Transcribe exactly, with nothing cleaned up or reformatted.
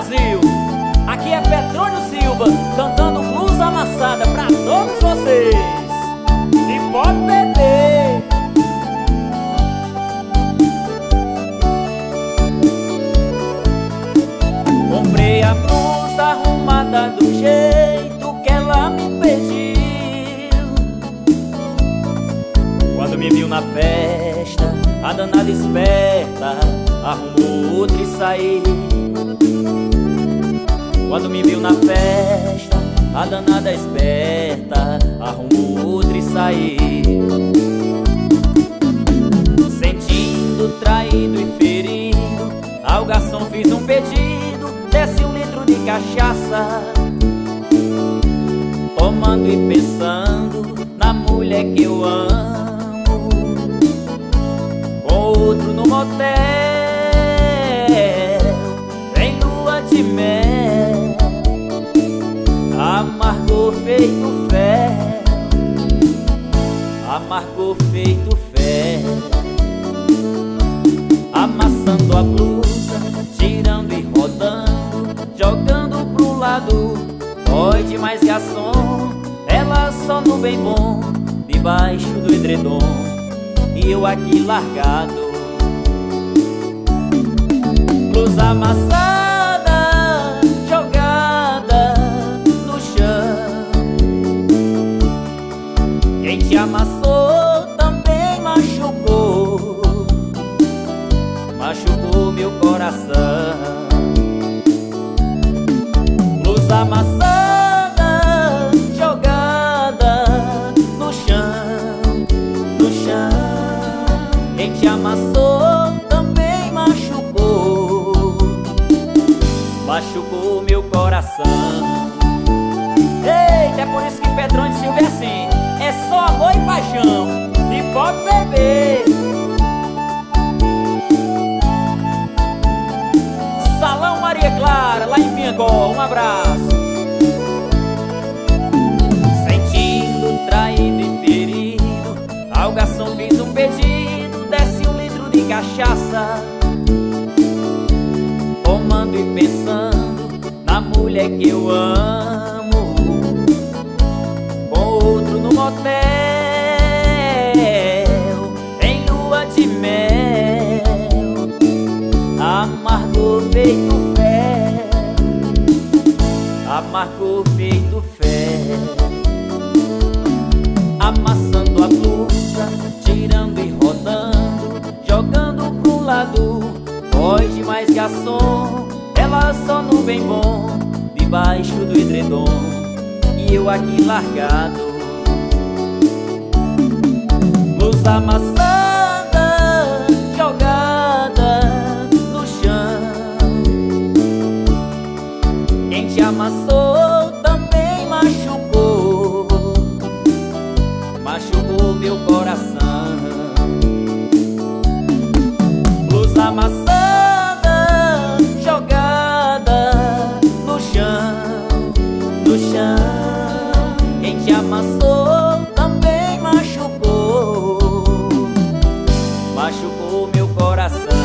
Brasil. Aqui é Petrônio Silva cantando blues amassada pra todos vocês. E pode beber. Comprei a blusa arrumada do jeito que ela me pediu. Quando me viu na festa, a danada esperta arrumou outra e saiu. Quando me viu na festa, a danada esperta arrumou outra e saiu. Sentindo traído e ferido, ao garçom fiz um pedido: desce um litro de cachaça. Tomando e pensando na mulher que eu amo, com outro no motel, em lua de mel, amargou feito fel, amargou feito fel. Amassando a blusa, tirando e rodando, jogando pro lado, dói demais garçom. Ela só no bem bom, debaixo do edredom, e eu aqui largado. Blusa amassada, jogada no chão. Quem te amassou também machucou, machucou meu coração. Blusa amassada, jogada no chão, no chão. Quem te amassou também machucou, machucou meu coração. Eita, é por isso que Petrônio Silva é assim, é só amor e paixão, e pode beber. Salão Maria Clara, lá em Piangó, um abraço. Sentindo traído e ferido, ao garçom fiz um pedido: desce um litro de cachaça. Tomando e pensando na mulher que eu amo, com outro no motel, em lua de mel, amargou feito fel, amargou feito fel. Amassando a blusa, tirando e rodando, jogando pro lado, dói demais garçom. Ela só no bem bom, debaixo do edredom, e eu aqui largado. Blusa amassada, jogada no chão. Quem te amassou também machucou, machucou meu coração. Blusa amassada, jogada no chão, no chão. Quem te amassou também machucou, machucou meu coração.